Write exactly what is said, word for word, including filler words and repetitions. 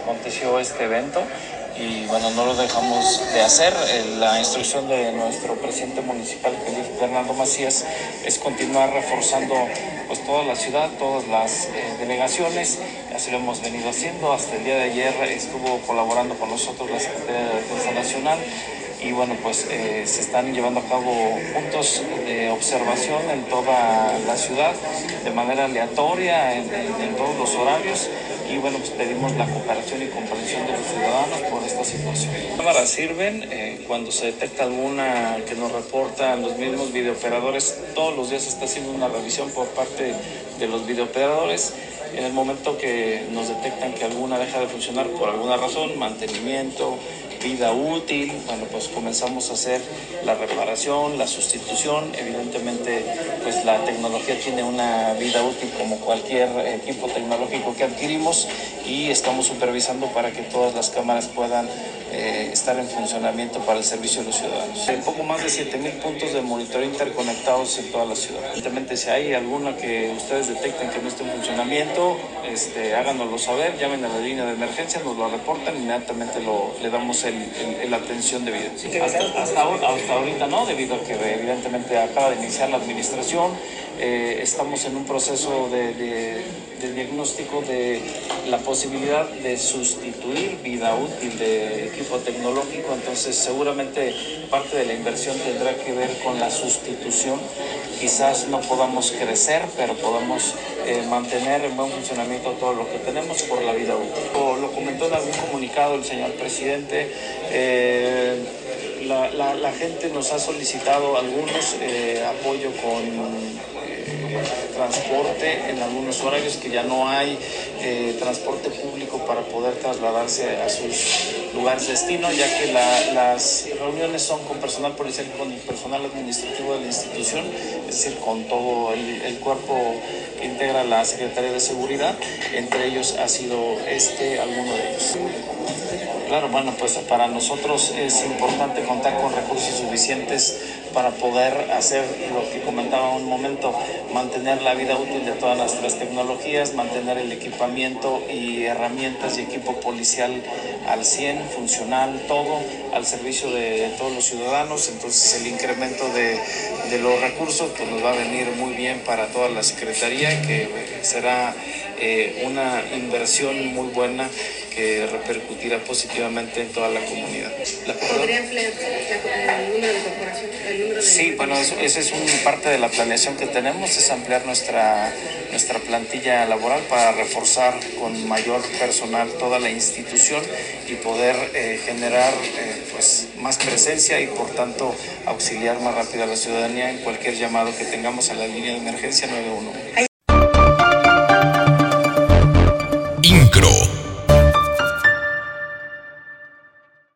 aconteció este evento y bueno, no lo dejamos de hacer. La instrucción de nuestro presidente municipal, Felipe Bernardo Macías, es continuar reforzando pues toda la ciudad, todas las eh, delegaciones. Así lo hemos venido haciendo. Hasta el día de ayer estuvo colaborando con nosotros la Secretaría de Defensa Nacional. Y bueno, pues eh, se están llevando a cabo puntos de observación en toda la ciudad de manera aleatoria, en, en, en todos los horarios. Y bueno, pues pedimos la cooperación y comprensión de los ciudadanos por esta situación. Las cámaras sirven eh, cuando se detecta alguna que nos reportan los mismos videooperadores. Todos los días se está haciendo una revisión por parte de los videooperadores. En el momento que nos detectan que alguna deja de funcionar por alguna razón, mantenimiento, vida útil, bueno, pues comenzamos a hacer la reparación, la sustitución. Evidentemente, pues la tecnología tiene una vida útil como cualquier equipo tecnológico que adquirimos y estamos supervisando para que todas las cámaras puedan eh, estar en funcionamiento para el servicio de los ciudadanos. Hay poco más de siete mil puntos de monitoreo interconectados en toda la ciudad. Evidentemente, si hay alguna que ustedes detecten que no esté en funcionamiento, este, háganoslo saber, llamen a la línea de emergencia, nos lo reportan, inmediatamente lo, le damos el, el, el atención debida. Hasta, hasta, hasta ahorita no, debido a que evidentemente acaba de iniciar la administración. Eh, estamos en un proceso de, de, de diagnóstico de la posibilidad de sustituir vida útil de equipo tecnológico, entonces seguramente parte de la inversión tendrá que ver con la sustitución. Quizás no podamos crecer, pero podamos eh, mantener en buen funcionamiento todo lo que tenemos por la vida útil. Lo, lo comentó en algún comunicado el señor presidente. Eh, la, la, la gente nos ha solicitado algunos eh, apoyo con transporte en algunos horarios que ya no hay eh, transporte público para poder trasladarse a sus lugares de destino, ya que la, las reuniones son con personal policial y con el personal administrativo de la institución, es decir, con todo el, el cuerpo que integra la Secretaría de Seguridad. Entre ellos ha sido este, alguno de ellos. Claro, bueno, pues para nosotros es importante contar con recursos suficientes para poder hacer lo que comentaba un momento, mantener la vida útil de todas nuestras tecnologías, mantener el equipamiento y herramientas y equipo policial al cien, funcional, todo al servicio de todos los ciudadanos. Entonces el incremento de, de los recursos pues nos va a venir muy bien para toda la Secretaría, que será eh, una inversión muy buena que repercutirá positivamente en toda la comunidad. La, ¿Podría ampliar el número de corporaciones? El número de sí, bueno, eso, esa es un, parte de la planeación que tenemos, es ampliar nuestra, nuestra plantilla laboral para reforzar con mayor personal toda la institución y poder eh, generar eh, pues, más presencia y por tanto auxiliar más rápido a la ciudadanía en cualquier llamado que tengamos a la línea de emergencia nueve uno uno.